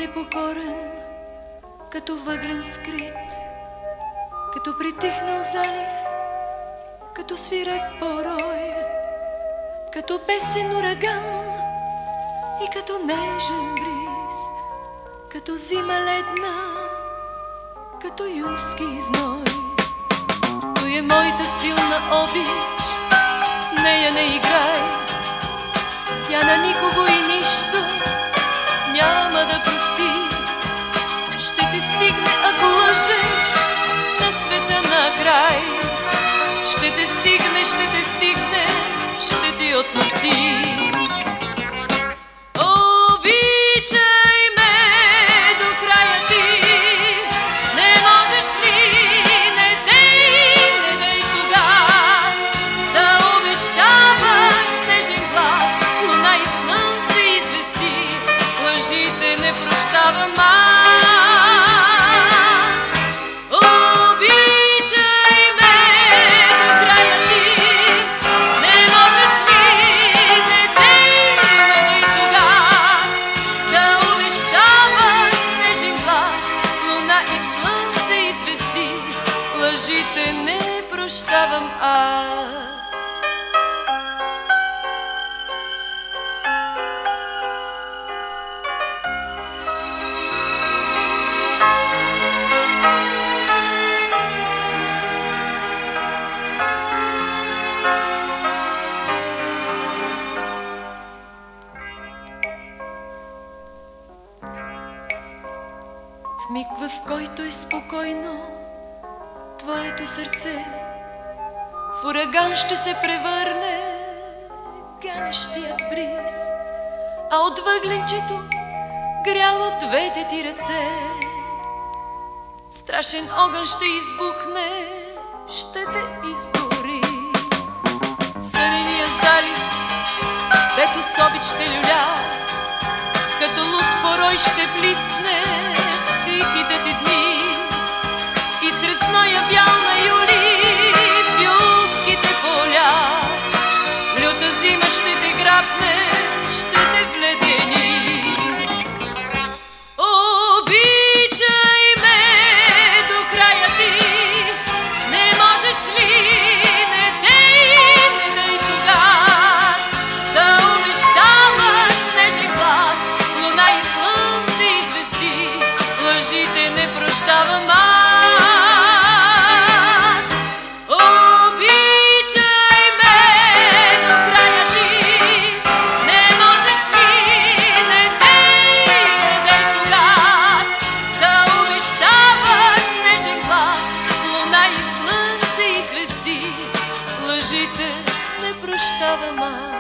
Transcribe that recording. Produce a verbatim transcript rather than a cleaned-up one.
непокорен, като въглен скрит, като притихнал залив, като свиреп порой, като песен ураган и като нежен бриз, като зима ледна, като юлски зной. Той е моята силна обич, с нея не играй, тя на никого и нищо няма да прости. Ще те стигне, ако лъжеш, на света накрай. Ще те стигне, ще те стигне, ще ти отмъсти. Обичай ме до края ти, не можеш ли, не дей, не дей тогаз да обещаваш с нежен глас, луна и слънце и звезди, лъжите не прощавам аз. Лъжите не прощавам аз. В миг, в който е спокойно твоето сърце, в ураган ще се превърне ганещият бриз, а от въгленчето гряло двете ти ръце. Страшен огън ще избухне, ще те изгори. Сънения залив, дето с обич ще люля, като луд порой ще блисне в тихите ти дни. И сред зноя бял на юли в юлските поля, люта зима ще те грабне, ще те вледени. Обичай ме до края ти, не можеш ли, не дей, не дей тогаз да обещаваш с нежен глас, луна и слънце и звезди, лъжите не прощавам аз. Лъжите не прощавам аз.